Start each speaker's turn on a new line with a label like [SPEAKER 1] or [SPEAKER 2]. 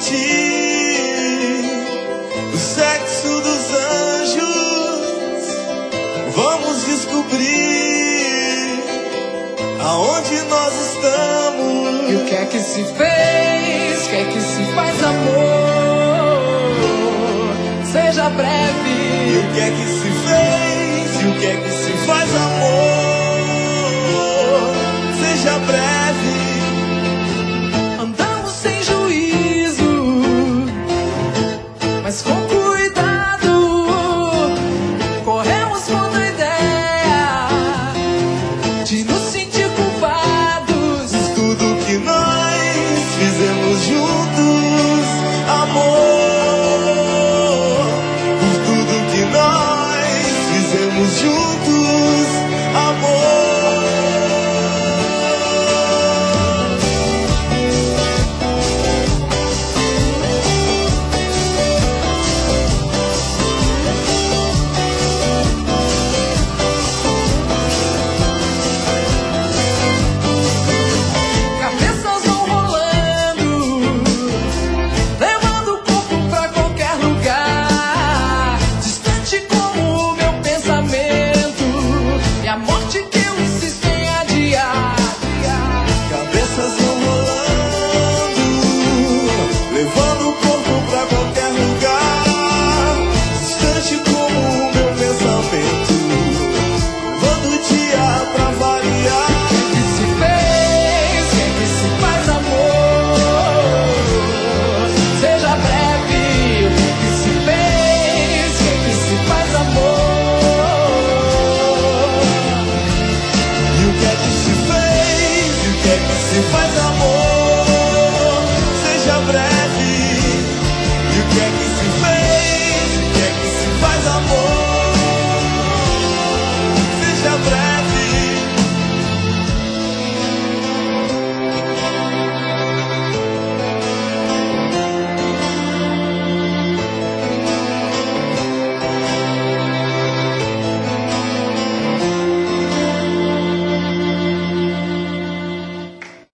[SPEAKER 1] discutir o sexo dos anjos. Vamos descobrir aonde nós estamos.
[SPEAKER 2] E o que é que se fez, o que é que se faz, amor? Seja breve.
[SPEAKER 1] E o que é que se fez, e o que é que se faz, amor? Seja breve.
[SPEAKER 2] Andamos sem juízo, mas com cuidado. Corremos contra a ideia de nos sentir culpados.
[SPEAKER 1] Tudo que nós fizemos juntos, amor. Por tudo que nós fizemos juntos, amor.
[SPEAKER 2] Cabeças vão rolando, levando o corpo pra qualquer lugar, distante como o meu pensamento e a morte que eu insisto em adiar.
[SPEAKER 1] Cabeças vão rolando, levando o corpo pra qualquer lugar, distante como o meu pensamento, levando o dia pra variar.
[SPEAKER 2] O que se fez, o que se faz, amor? Seja breve. O que se fez, o que se faz, amor?
[SPEAKER 1] E o que é que se fez, e o que é que se faz,